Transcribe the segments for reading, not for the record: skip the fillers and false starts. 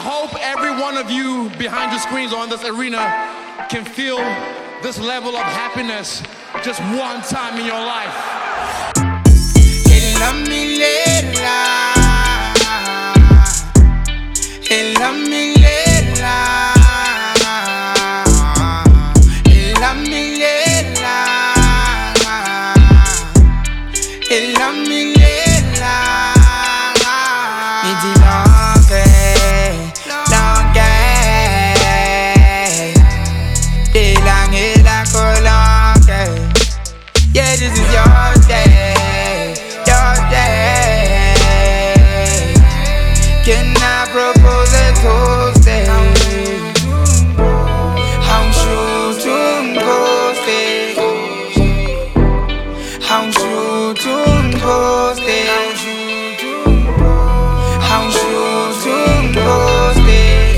hope every one of you behind the screens or in this arena can feel this level of happiness just one time in your life. Yeah, this is your day, your day. Can I propose a toast? How should you post it? How should you post it? How should you post it?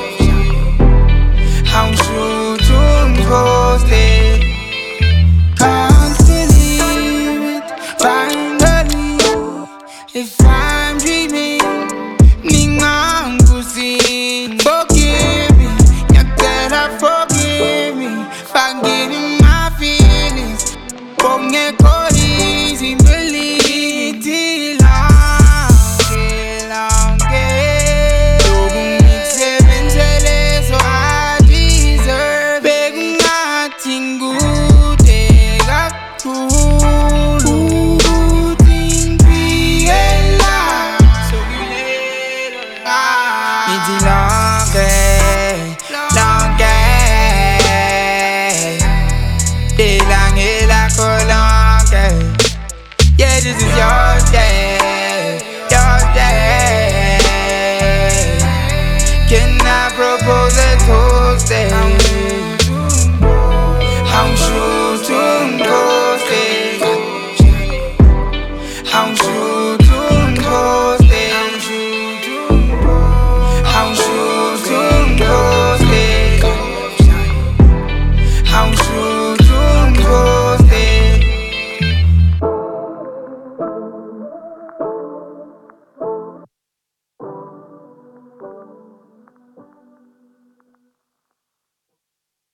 How should you post it? If I'm dreaming, ningangusin. Forgive me, Nyakela, forgive me. Forgetting my feelings. Bongeko easy, believe it long. Dogun mix 7 tele, so I deserve. Begun nothing good, they got to. Yeah, this is your day, your day. Can I propose a toast?